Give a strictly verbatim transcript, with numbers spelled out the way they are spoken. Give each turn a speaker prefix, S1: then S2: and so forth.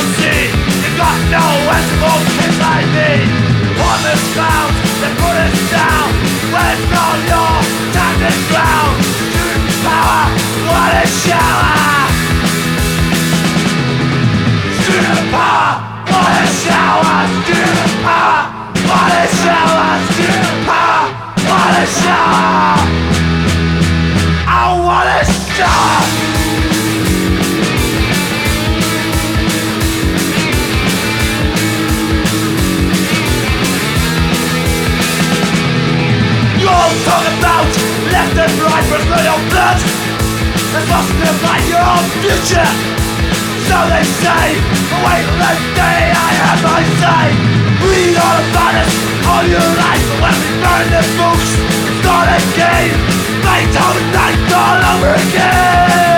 S1: see you got no sensible kids like me. On the clouds that put us down, when it's all your time to drown. Student power, what a shower. Student power, what a shower. Student power, what a shower. Student power, what a shower. I want a shower. Talk about left and right for your blood. It's possible by your future. So they say, wait till the day I have my say. Read all about us all your life. When we burn the books, it's not a game. Make all the night all over again.